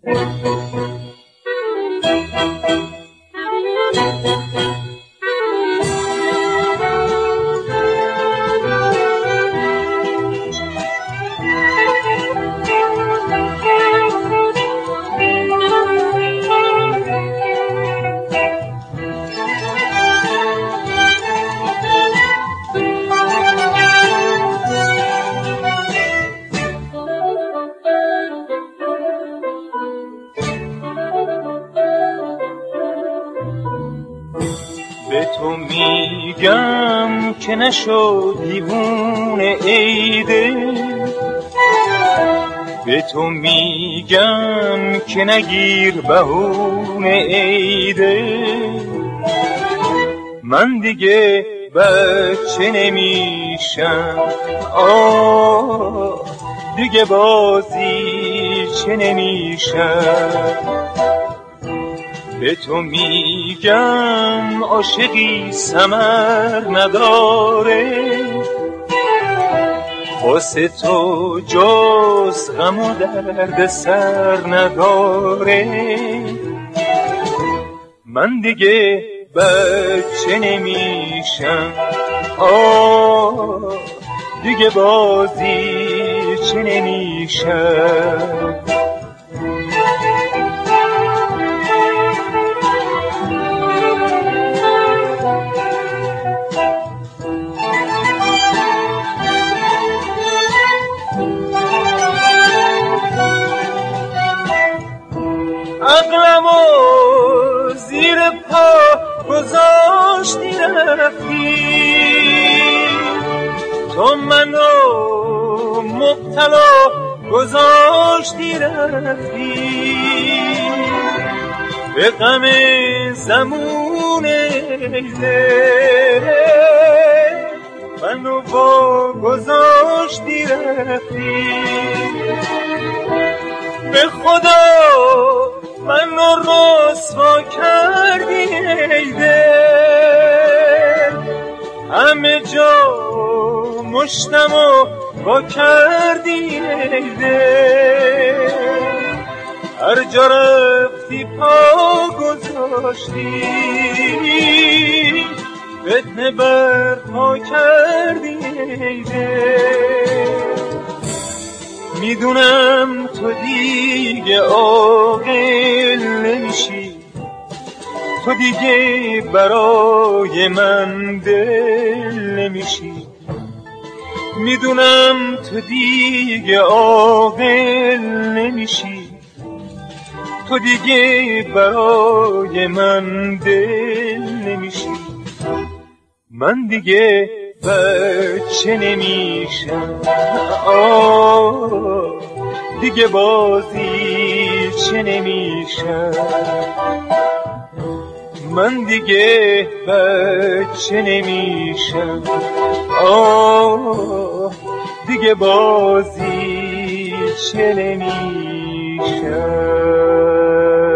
به تو میگم که نشو دیوونه ای دل، به تو میگم که نگیر بهونه ای دل. من دیگه بچه نمیشم، دیگه بازی چه نمیشم. به تو میگم عاشقی ثمر نداره، واسه تو جز غم و درد سر نداره. من دیگه بچه نمیشم، دیگه بازی چه نمیشم. عقلمو زیر پا گذاشتی رفتی، تو منو مبتلا گذاشتی رفتی. به غم زمونه منو با گذاشتی رفتی. به خدا منو رسوا کردی ای دل، همه جا مشتمو وا کردی ای دل. هر جا رفتی پا گذاشتی، فتنه برپا کردی ای دل. میدونم تو دیگه عاقل نمیشی، تو دیگه برای من دل نمیشی. میدونم تو دیگه عاقل نمیشی، تو دیگه برای من دل نمیشی. من دیگه بچه نمیشم، دیگه بازی چه نمیشم. من دیگه بچه نمیشم، دیگه بازی چه نمیشم.